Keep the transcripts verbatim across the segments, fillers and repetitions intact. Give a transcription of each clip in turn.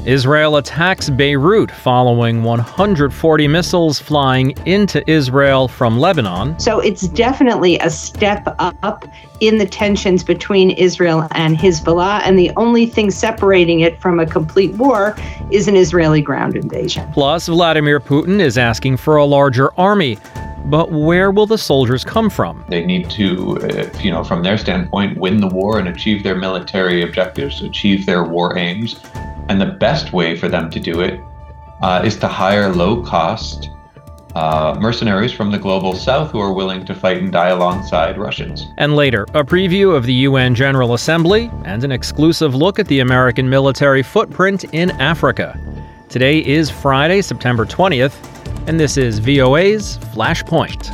Israel attacks Beirut following one hundred forty missiles flying into Israel from Lebanon. So it's definitely a step up in the tensions between Israel and Hezbollah, and the only thing separating it from a complete war is an Israeli ground invasion. Plus, Vladimir Putin is asking for a larger army. But where will the soldiers come from? They need to, uh, you know, from their standpoint, win the war and achieve their military objectives, achieve their war aims. And the best way for them to do it uh, is to hire low-cost uh, mercenaries from the global south who are willing to fight and die alongside Russians. And later, a preview of the U N General Assembly and an exclusive look at the American military footprint in Africa. Today is Friday, September twentieth, and this is V O A's Flashpoint.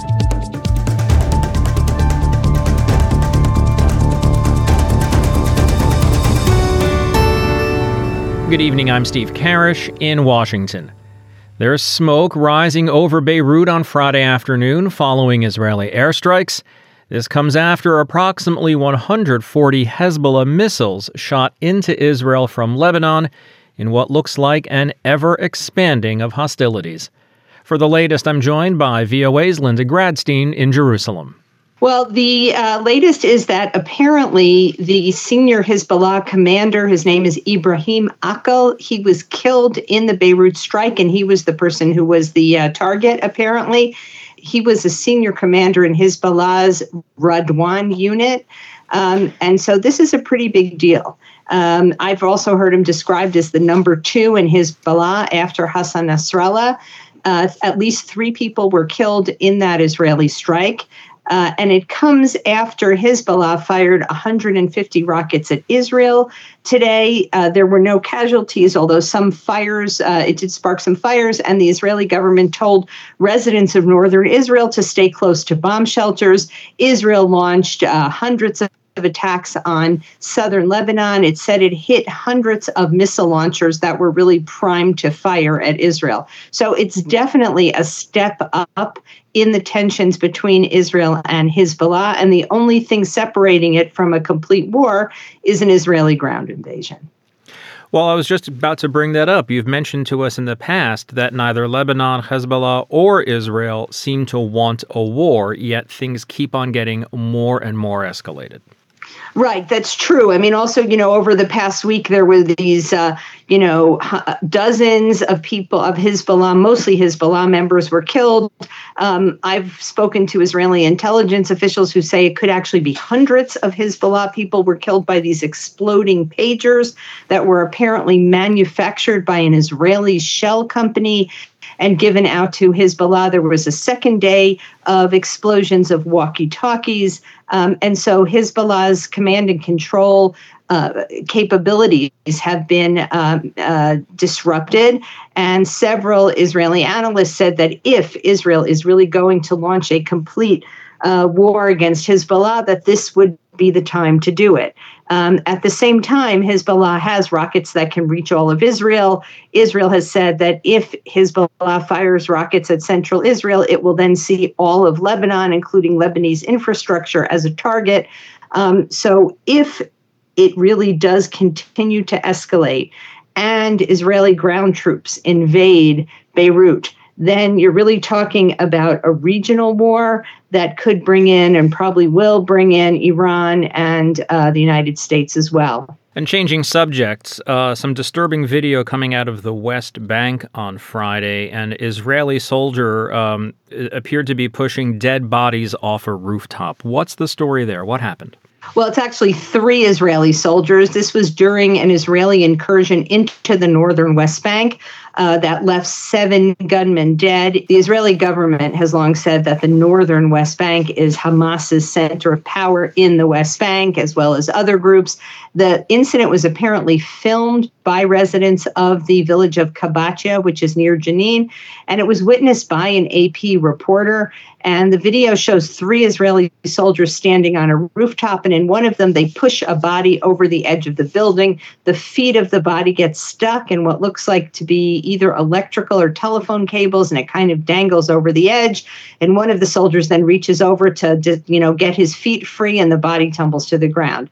Good evening, I'm Steve Karish in Washington. There's smoke rising over Beirut on Friday afternoon following Israeli airstrikes. This comes after approximately one hundred forty Hezbollah missiles shot into Israel from Lebanon in what looks like an ever-expanding of hostilities. For the latest, I'm joined by V O A's Linda Gradstein in Jerusalem. Well, the uh, latest is that apparently the senior Hezbollah commander, his name is Ibrahim Akil, he was killed in the Beirut strike, and he was the person who was the uh, target, apparently. He was a senior commander in Hezbollah's Radwan unit, um, and so this is a pretty big deal. Um, I've also heard him described as the number two in Hezbollah after Hassan Nasrallah. Uh, at least three people were killed in that Israeli strike. Uh, and it comes after Hezbollah fired one hundred fifty rockets at Israel today. Uh, there were no casualties, although some fires, uh, it did spark some fires, and the Israeli government told residents of northern Israel to stay close to bomb shelters. Israel launched uh, hundreds of attacks on southern Lebanon. It said it hit hundreds of missile launchers that were really primed to fire at Israel. So it's definitely a step up in the tensions between Israel and Hezbollah, and the only thing separating it from a complete war is an Israeli ground invasion. Well, I was just about to bring that up. You've mentioned to us in the past that neither Lebanon, Hezbollah, or Israel seem to want a war, yet things keep on getting more and more escalated. Right, that's true. I mean, also, you know, over the past week, there were these, uh, you know, dozens of people of Hezbollah, mostly Hezbollah members, were killed. Um, I've spoken to Israeli intelligence officials who say it could actually be hundreds of Hezbollah people were killed by these exploding pagers that were apparently manufactured by an Israeli shell company and given out to Hezbollah. There was a second day of explosions of walkie-talkies. Um, and so Hezbollah's command and control uh, capabilities have been um, uh, disrupted. And several Israeli analysts said that if Israel is really going to launch a complete uh, war against Hezbollah, that this would be the time to do it. Um, at the same time, Hezbollah has rockets that can reach all of Israel. Israel has said that if Hezbollah fires rockets at central Israel, it will then see all of Lebanon, including Lebanese infrastructure, as a target. Um, so if it really does continue to escalate and Israeli ground troops invade Beirut, then you're really talking about a regional war that could bring in and probably will bring in Iran and uh, the United States as well. And changing subjects, uh, some disturbing video coming out of the West Bank on Friday. An Israeli soldier um, appeared to be pushing dead bodies off a rooftop. What's the story there? What happened? Well, it's actually three Israeli soldiers. This was during an Israeli incursion into the northern West Bank uh, that left seven gunmen dead. The Israeli government has long said that the northern West Bank is Hamas's center of power in the West Bank, as well as other groups. The incident was apparently filmed by residents of the village of Kabatia, which is near Jenin, and it was witnessed by an A P reporter. And the video shows three Israeli soldiers standing on a rooftop, and in one of them, they push a body over the edge of the building. The feet of the body get stuck in what looks like to be either electrical or telephone cables, and it kind of dangles over the edge. And one of the soldiers then reaches over to, you know, get his feet free, and the body tumbles to the ground.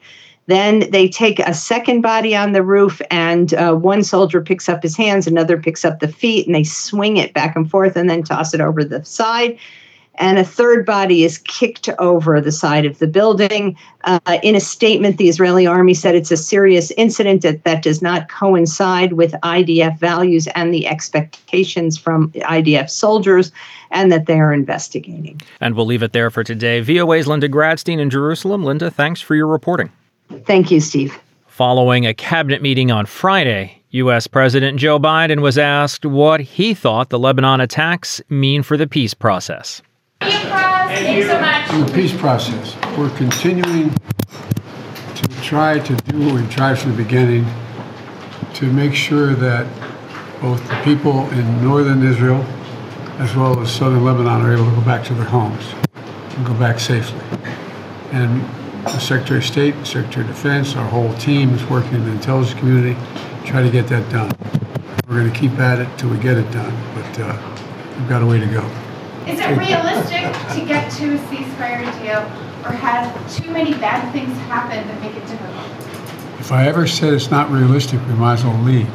Then they take a second body on the roof, and uh, one soldier picks up his hands, another picks up the feet, and they swing it back and forth and then toss it over the side. And a third body is kicked over the side of the building. Uh, in a statement, the Israeli army said it's a serious incident that, that does not coincide with I D F values and the expectations from I D F soldiers, and that they are investigating. And we'll leave it there for today. V O A's Linda Gradstein in Jerusalem. Linda, thanks for your reporting. Thank you, Steve. Following a cabinet meeting on Friday, U S. President Joe Biden was asked what he thought the Lebanon attacks mean for the peace process. Thanks so much. In the peace process, we're continuing to try to do what we've tried from the beginning to make sure that both the people in northern Israel as well as southern Lebanon are able to go back to their homes and go back safely. And the Secretary of State, Secretary of Defense, our whole team is working in the intelligence community to try to get that done. We're going to keep at it till we get it done, but uh, we've got a way to go. Is it realistic to get to a ceasefire deal, or have too many bad things happen that make it difficult? If I ever said it's not realistic, we might as well leave.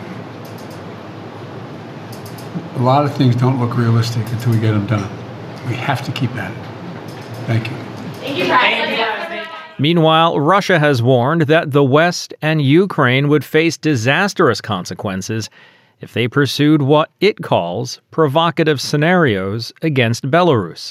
A lot of things don't look realistic until we get them done. We have to keep at it. Thank you. Thank you, President. Meanwhile, Russia has warned that the West and Ukraine would face disastrous consequences if they pursued what it calls provocative scenarios against Belarus.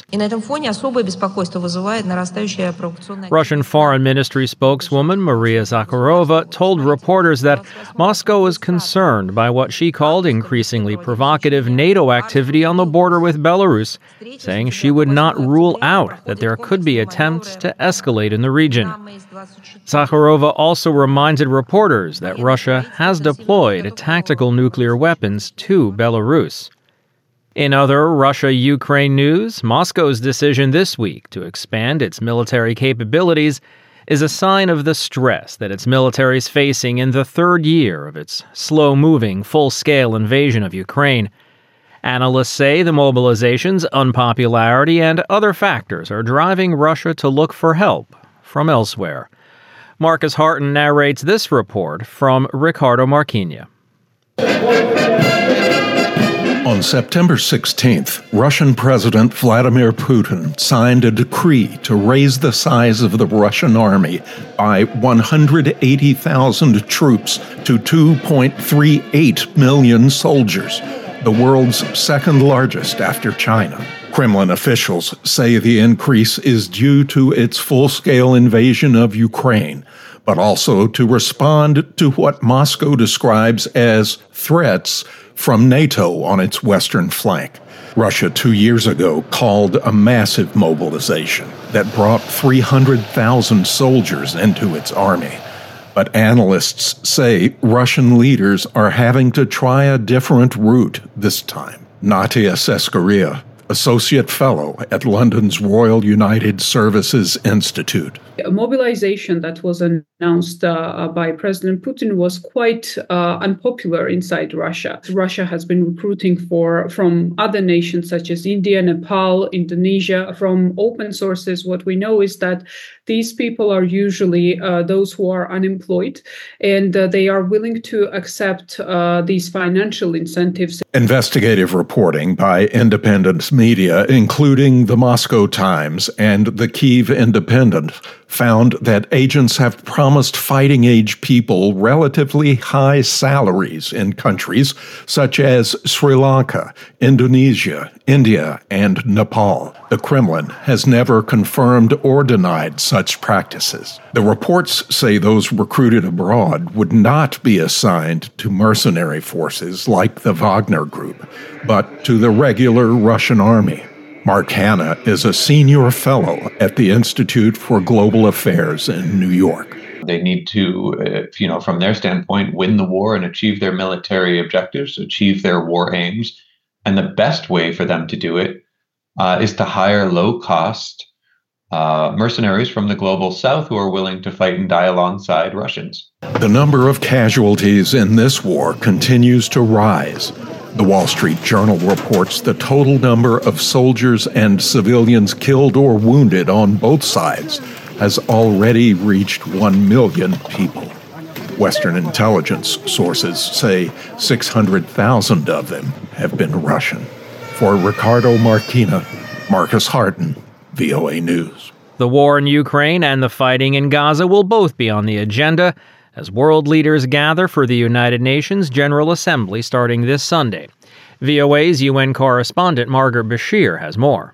Russian Foreign Ministry spokeswoman Maria Zakharova told reporters that Moscow is concerned by what she called increasingly provocative NATO activity on the border with Belarus, saying she would not rule out that there could be attempts to escalate in the region. Zakharova also reminded reporters that Russia has deployed tactical nuclear weapons to Belarus. In other Russia-Ukraine news, Moscow's decision this week to expand its military capabilities is a sign of the stress that its military is facing in the third year of its slow-moving, full-scale invasion of Ukraine. Analysts say the mobilization's unpopularity and other factors are driving Russia to look for help from elsewhere. Marcus Harton narrates this report from Ricardo Marquinha. On September sixteenth, Russian President Vladimir Putin signed a decree to raise the size of the Russian army by one hundred eighty thousand troops to two point three eight million soldiers, the world's second largest after China. Kremlin officials say the increase is due to its full-scale invasion of Ukraine, but also to respond to what Moscow describes as threats from NATO on its western flank. Russia two years ago called a massive mobilization that brought three hundred thousand soldiers into its army. But analysts say Russian leaders are having to try a different route this time. Natia Seskaria, Associate Fellow at London's Royal United Services Institute. A mobilization that was announced uh, by President Putin was quite uh, unpopular inside Russia. Russia has been recruiting for from other nations such as India, Nepal, Indonesia. From open sources, what we know is that these people are usually uh, those who are unemployed, and uh, they are willing to accept uh, these financial incentives. Investigative reporting by independent media, including the Moscow Times and the Kyiv Independent, found that agents have promised fighting-age people relatively high salaries in countries such as Sri Lanka, Indonesia, India, and Nepal. The Kremlin has never confirmed or denied such practices. The reports say those recruited abroad would not be assigned to mercenary forces like the Wagner Group, but to the regular Russian army. Mark Hanna is a senior fellow at the Institute for Global Affairs in New York. They need to, uh, you know, from their standpoint, win the war and achieve their military objectives, achieve their war aims. And the best way for them to do it uh, is to hire low-cost uh, mercenaries from the global south who are willing to fight and die alongside Russians. The number of casualties in this war continues to rise. The Wall Street Journal reports the total number of soldiers and civilians killed or wounded on both sides has already reached one million people. Western intelligence sources say six hundred thousand of them have been Russian. For Ricardo Martina, Marcus Harden, V O A News. The war in Ukraine and the fighting in Gaza will both be on the agenda as world leaders gather for the United Nations General Assembly starting this Sunday. V O A's U N correspondent Margaret Bashir has more.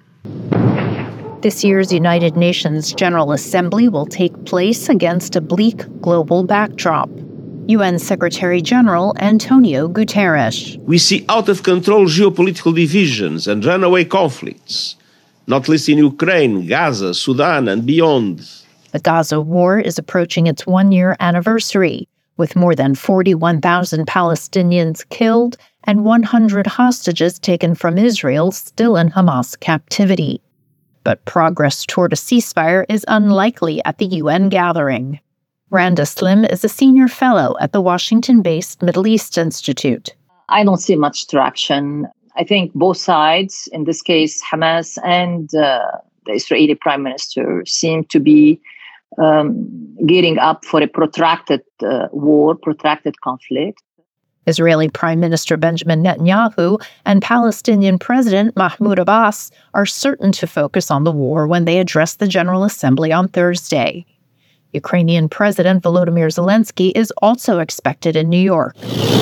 This year's United Nations General Assembly will take place against a bleak global backdrop. U N Secretary-General Antonio Guterres. We see out-of-control geopolitical divisions and runaway conflicts, not least in Ukraine, Gaza, Sudan, and beyond. The Gaza war is approaching its one-year anniversary, with more than forty-one thousand Palestinians killed and one hundred hostages taken from Israel still in Hamas captivity. But progress toward a ceasefire is unlikely at the U N gathering. Randa Slim is a senior fellow at the Washington-based Middle East Institute. I don't see much traction. I think both sides, in this case Hamas and uh, the Israeli Prime Minister, seem to be um, gearing up for a protracted uh, war, protracted conflict. Israeli Prime Minister Benjamin Netanyahu and Palestinian President Mahmoud Abbas are certain to focus on the war when they address the General Assembly on Thursday. Ukrainian President Volodymyr Zelensky is also expected in New York.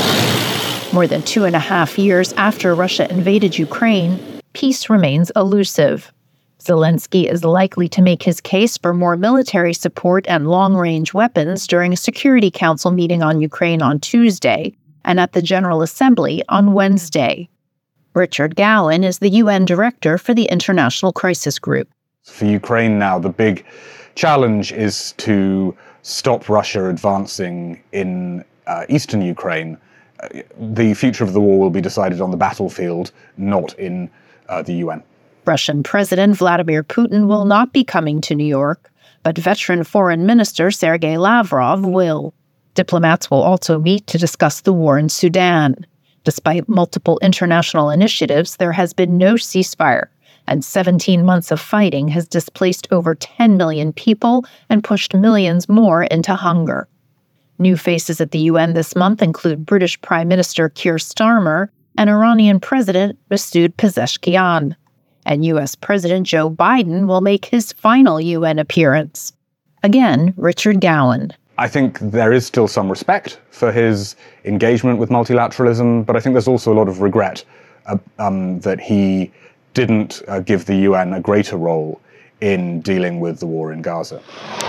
More than two and a half years after Russia invaded Ukraine, peace remains elusive. Zelensky is likely to make his case for more military support and long-range weapons during a Security Council meeting on Ukraine on Tuesday and at the General Assembly on Wednesday. Richard Gowan is the U N Director for the International Crisis Group. For Ukraine now, the big challenge is to stop Russia advancing in uh, eastern Ukraine. Uh, the future of the war will be decided on the battlefield, not in uh, the U N. Russian President Vladimir Putin will not be coming to New York, but veteran Foreign Minister Sergei Lavrov will. Diplomats will also meet to discuss the war in Sudan. Despite multiple international initiatives, there has been no ceasefire, and seventeen months of fighting has displaced over ten million people and pushed millions more into hunger. New faces at the U N this month include British Prime Minister Keir Starmer and Iranian President Masoud Pezeshkian. And U S President Joe Biden will make his final U N appearance. Again, Richard Gowan. I think there is still some respect for his engagement with multilateralism, but I think there's also a lot of regret uh, um, that he didn't uh, give the U N a greater role in dealing with the war in Gaza.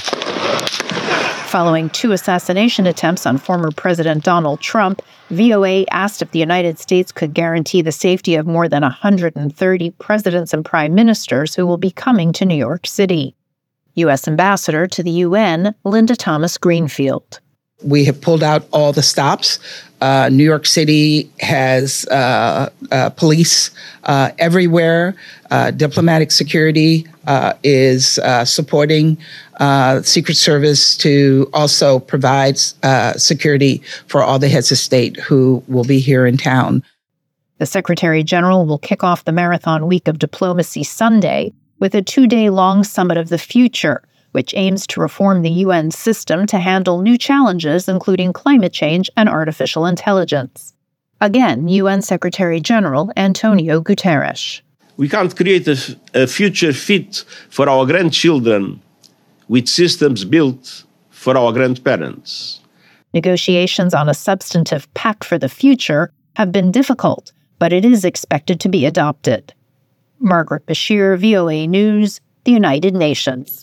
Following two assassination attempts on former President Donald Trump, V O A asked if the United States could guarantee the safety of more than one hundred thirty presidents and prime ministers who will be coming to New York City. U S Ambassador to the U N, Linda Thomas Greenfield. We have pulled out all the stops. Uh, New York City has uh, uh, police uh, everywhere. Uh, diplomatic security uh, is uh, supporting uh, Secret Service to also provide uh, security for all the heads of state who will be here in town. The Secretary General will kick off the Marathon Week of Diplomacy Sunday with a two-day-long Summit of the Future, which aims to reform the U N system to handle new challenges, including climate change and artificial intelligence. Again, U N Secretary-General Antonio Guterres. We can't create a, a future fit for our grandchildren with systems built for our grandparents. Negotiations on a substantive pact for the future have been difficult, but it is expected to be adopted. Margaret Bashir, V O A News, the United Nations.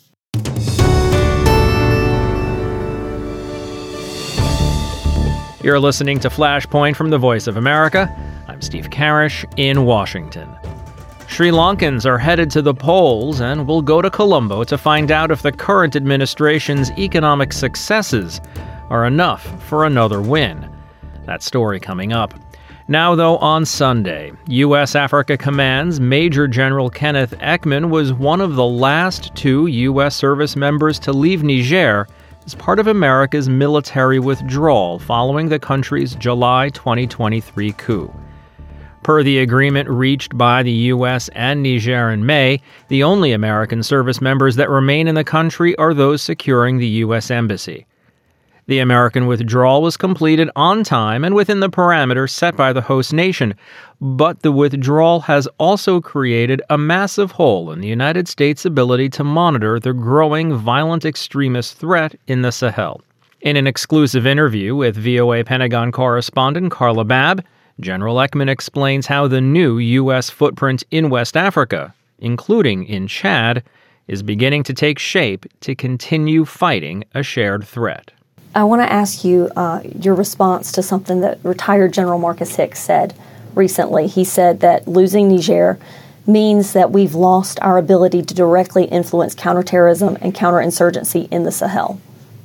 You're listening to Flashpoint from the Voice of America. I'm Steve Karish in Washington. Sri Lankans are headed to the polls and will go to Colombo to find out if the current administration's economic successes are enough for another win. That story coming up. Now, though, on Sunday, U S Africa Command's Major General Kenneth Ekman was one of the last two U S service members to leave Niger as part of America's military withdrawal following the country's July twenty twenty-three coup. Per the agreement reached by the U S and Niger in May, the only American service members that remain in the country are those securing the U S Embassy. The American withdrawal was completed on time and within the parameters set by the host nation, but the withdrawal has also created a massive hole in the United States' ability to monitor the growing violent extremist threat in the Sahel. In an exclusive interview with V O A Pentagon correspondent Carla Babb, General Ekman explains how the new U S footprint in West Africa, including in Chad, is beginning to take shape to continue fighting a shared threat. I want to ask you uh, your response to something that retired General Marcus Hicks said recently. He said that losing Niger means that we've lost our ability to directly influence counterterrorism and counterinsurgency in the Sahel.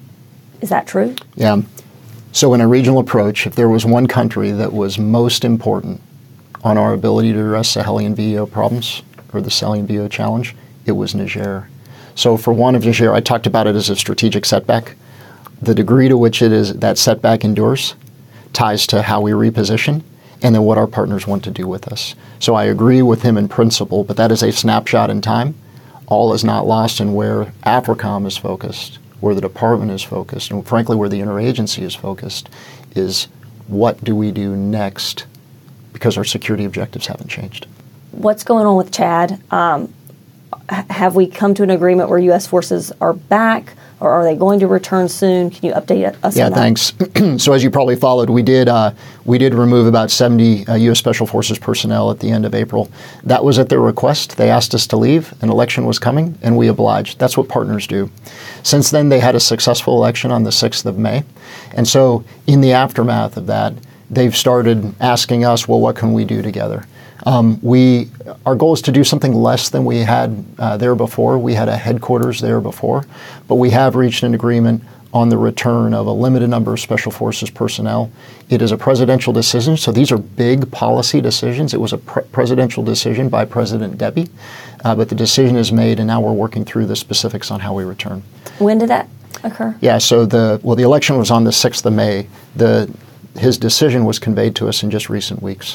Is that true? Yeah. So in a regional approach, if there was one country that was most important on our ability to address Sahelian V E O problems, or the Sahelian V E O challenge, it was Niger. So for one of Niger, I talked about it as a strategic setback. The degree to which it is that setback endures ties to how we reposition and then what our partners want to do with us. So I agree with him in principle, but that is a snapshot in time. All is not lost in where AFRICOM is focused, where the department is focused, and frankly where the interagency is focused, is what do we do next, because our security objectives haven't changed. What's going on with Chad? Um, have we come to an agreement where U S forces are back, or are they going to return soon? Can you update us yeah, on that? Yeah, thanks. So as you probably followed, we did uh, we did remove about seventy uh, U S Special Forces personnel at the end of April. That was at their request. They asked us to leave. An election was coming, and we obliged. That's what partners do. Since then, they had a successful election on the sixth of May. And so in the aftermath of that, they've started asking us, well, what can we do together? Um, we, our goal is to do something less than we had uh, there before. We had a headquarters there before, but we have reached an agreement on the return of a limited number of Special Forces personnel. It is a presidential decision, so these are big policy decisions. It was a pre- presidential decision by President Deby, uh, but the decision is made, and now we're working through the specifics on how we return. When did that occur? Yeah, so the well, the election was on the sixth of May. The his decision was conveyed to us in just recent weeks.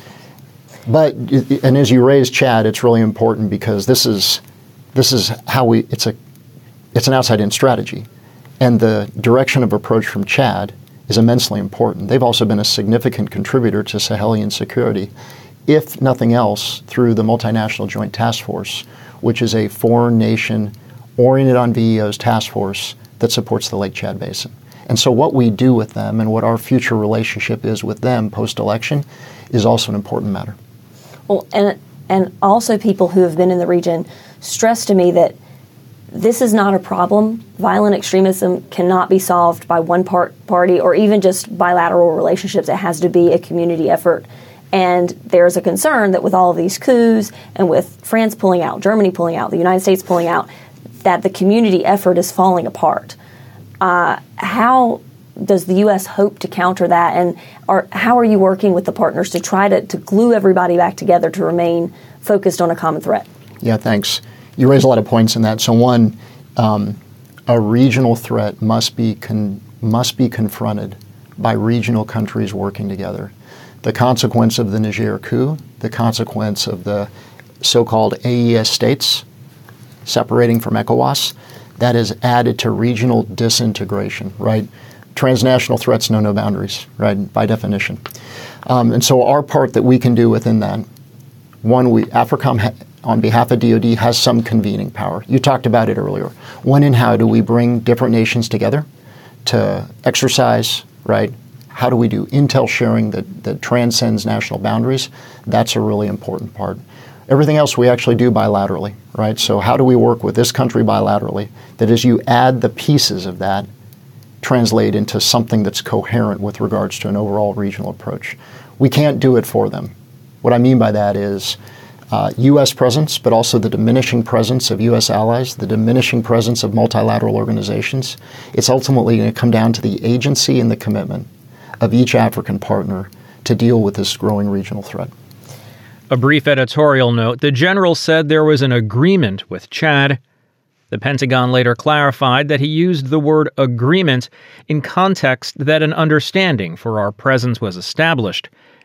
But, and as you raised Chad, it's really important because this is this is how we, it's a it's an outside-in strategy. And the direction of approach from Chad is immensely important. They've also been a significant contributor to Sahelian security, if nothing else, through the Multinational Joint Task Force, which is a foreign nation oriented on V E Os task force that supports the Lake Chad Basin. And so what we do with them and what our future relationship is with them post-election is also an important matter. Well, and and also people who have been in the region stress to me that this is not a problem. Violent extremism cannot be solved by one part party or even just bilateral relationships. It has to be a community effort. And there's a concern that with all of these coups and with France pulling out, Germany pulling out, the United States pulling out, that the community effort is falling apart. Uh, how does the U S hope to counter that, and are, how are you working with the partners to try to, to glue everybody back together to remain focused on a common threat? Yeah, thanks. You raise a lot of points in that. So one, um, a regional threat must be con- must be confronted by regional countries working together. The consequence of the Niger coup, the consequence of the so-called A E S states separating from ECOWAS, that is added to regional disintegration, right? Transnational threats know no boundaries, right, by definition. Um, and so our part that we can do within that, one, we AFRICOM, ha- on behalf of D O D, has some convening power. You talked about it earlier. When and how do we bring different nations together to exercise, right? How do we do intel sharing that, that transcends national boundaries? That's a really important part. Everything else we actually do bilaterally, right? So how do we work with this country bilaterally? That as you add the pieces of that, translate into something that's coherent with regards to an overall regional approach. We can't do it for them. What I mean by that is uh, U S presence, but also the diminishing presence of U S allies, the diminishing presence of multilateral organizations. It's ultimately going to come down to the agency and the commitment of each African partner to deal with this growing regional threat. A brief editorial note. The general said there was an agreement with Chad. The Pentagon later clarified that he used the word agreement in context that an understanding for our presence was established,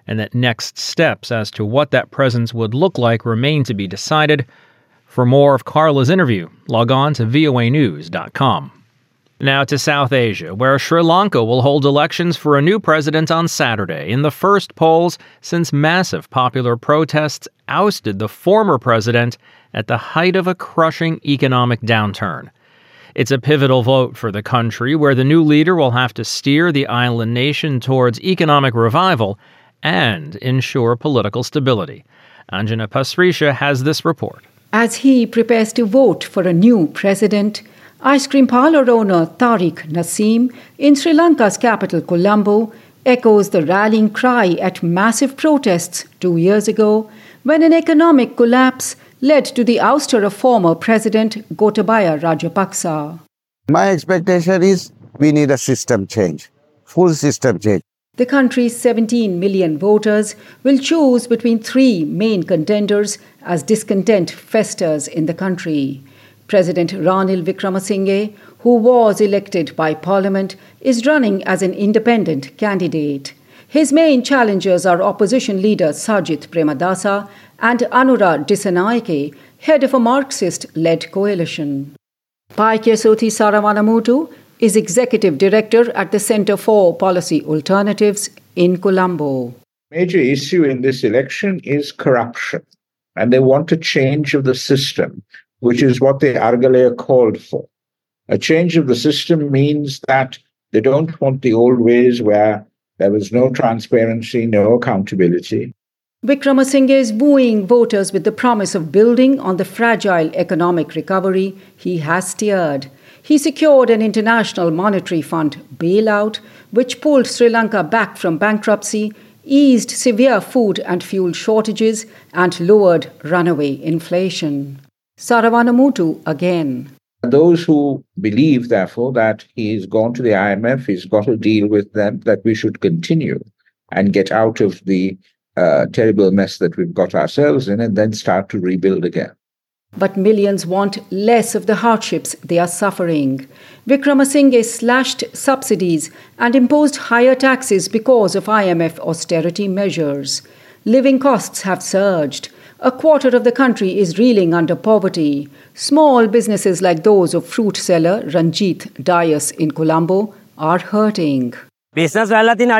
and that next steps as to what that presence would look like remain to be decided. For more of Carla's interview, log on to V O A news dot com. Now to South Asia, where Sri Lanka will hold elections for a new president on Saturday in the first polls since massive popular protests ousted the former president at the height of a crushing economic downturn. It's a pivotal vote for the country, where the new leader will have to steer the island nation towards economic revival and ensure political stability. Anjana Pasricha has this report. As he prepares to vote for a new president, ice cream parlor owner Tariq Naseem in Sri Lanka's capital Colombo echoes the rallying cry at massive protests two years ago when an economic collapse led to the ouster of former President Gotabaya Rajapaksa. My expectation is we need a system change, full system change. The country's seventeen million voters will choose between three main contenders as discontent festers in the country. President Ranil Wickremesinghe, who was elected by Parliament, is running as an independent candidate. His main challengers are opposition leader Sajith Premadasa and Anura Dissanayake, head of a Marxist-led coalition. Paikyasothi Saravanamuthu is executive director at the Centre for Policy Alternatives in Colombo. Major issue in this election is corruption, and they want a change of the system, which is what the Argalaya called for. A change of the system means that they don't want the old ways where there was no transparency, no accountability. Wickremesinghe is wooing voters with the promise of building on the fragile economic recovery he has steered. He secured an International Monetary Fund bailout, which pulled Sri Lanka back from bankruptcy, eased severe food and fuel shortages, and lowered runaway inflation. Saravanamuthu again. Those who believe, therefore, that he's gone to the I M F, he's got to deal with them, that we should continue and get out of the uh, terrible mess that we've got ourselves in and then start to rebuild again. But millions want less of the hardships they are suffering. Wickremesinghe slashed subsidies and imposed higher taxes because of I M F austerity measures. Living costs have surged. A quarter of the country is reeling under poverty. Small businesses like those of fruit seller Ranjit Dias in Colombo are hurting. Business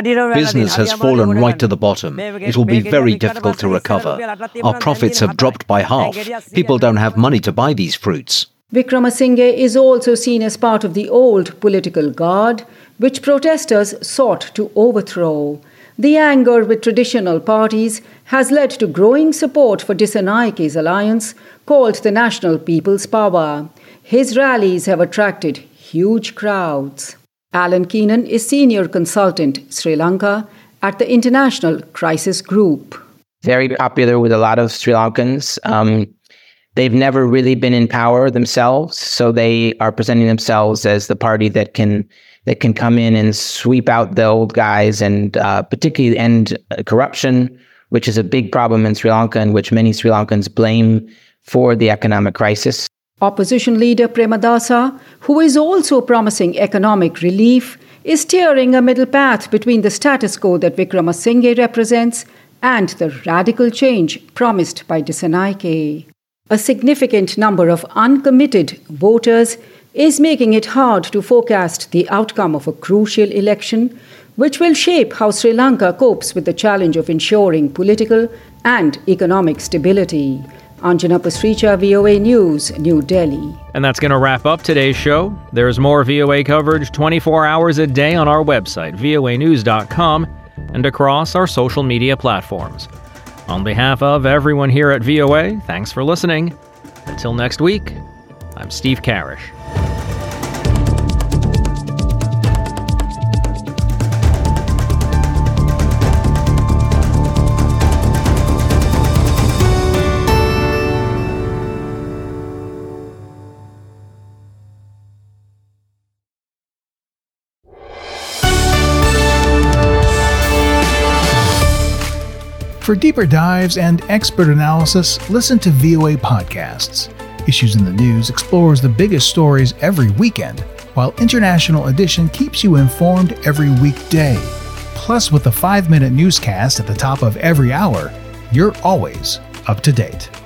has fallen right to the bottom. It will be very difficult to recover. Our profits have dropped by half. People don't have money to buy these fruits. Wickremesinghe is also seen as part of the old political guard, which protesters sought to overthrow. The anger with traditional parties has led to growing support for Disanayake's alliance, called the National People's Power. His rallies have attracted huge crowds. Alan Keenan is senior consultant Sri Lanka at the International Crisis Group. Very popular with a lot of Sri Lankans. Um, they've never really been in power themselves, so they are presenting themselves as the party that can that can come in and sweep out the old guys and uh, particularly end corruption, which is a big problem in Sri Lanka and which many Sri Lankans blame for the economic crisis. Opposition leader Premadasa, who is also promising economic relief, is steering a middle path between the status quo that Wickremesinghe represents and the radical change promised by Dissanayake. A significant number of uncommitted voters is making it hard to forecast the outcome of a crucial election, which will shape how Sri Lanka copes with the challenge of ensuring political and economic stability. Anjana Pasricha, V O A News, New Delhi. And that's going to wrap up today's show. There's more V O A coverage twenty-four hours a day on our website, V O A news dot com, and across our social media platforms. On behalf of everyone here at V O A, thanks for listening. Until next week, I'm Steve Karish. For deeper dives and expert analysis, listen to V O A Podcasts. Issues in the News explores the biggest stories every weekend, while International Edition keeps you informed every weekday. Plus, with the five minute newscast at the top of every hour, you're always up to date.